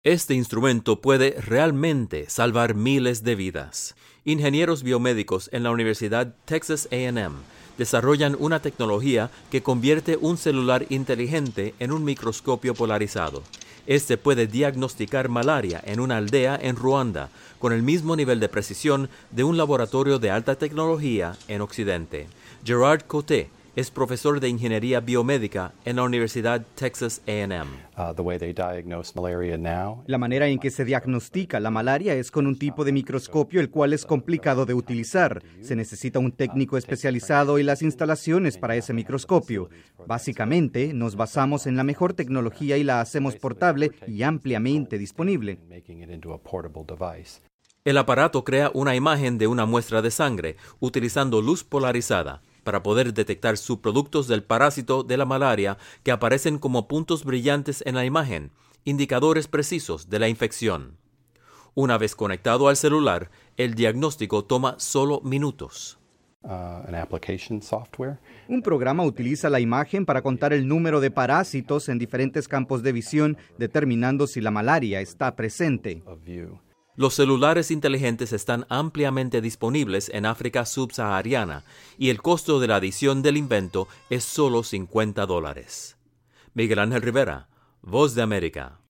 Este instrumento puede realmente salvar miles de vidas. Ingenieros biomédicos en la Universidad Texas A&M desarrollan una tecnología que convierte un celular inteligente en un microscopio polarizado. Este puede diagnosticar malaria en una aldea en Ruanda con el mismo nivel de precisión de un laboratorio de alta tecnología en Occidente. Gerard Coté es profesor de Ingeniería Biomédica en la Universidad Texas A&M. La manera en que se diagnostica la malaria es con un tipo de microscopio el cual es complicado de utilizar. Se necesita un técnico especializado y las instalaciones para ese microscopio. Básicamente, nos basamos en la mejor tecnología y la hacemos portable y ampliamente disponible. El aparato crea una imagen de una muestra de sangre utilizando luz polarizada para poder detectar subproductos del parásito de la malaria que aparecen como puntos brillantes en la imagen, indicadores precisos de la infección. Una vez conectado al celular, el diagnóstico toma solo minutos. Un programa utiliza la imagen para contar el número de parásitos en diferentes campos de visión, determinando si la malaria está presente. Los celulares inteligentes están ampliamente disponibles en África subsahariana y el costo de la adición del invento es solo $50. Miguel Ángel Rivera, Voz de América.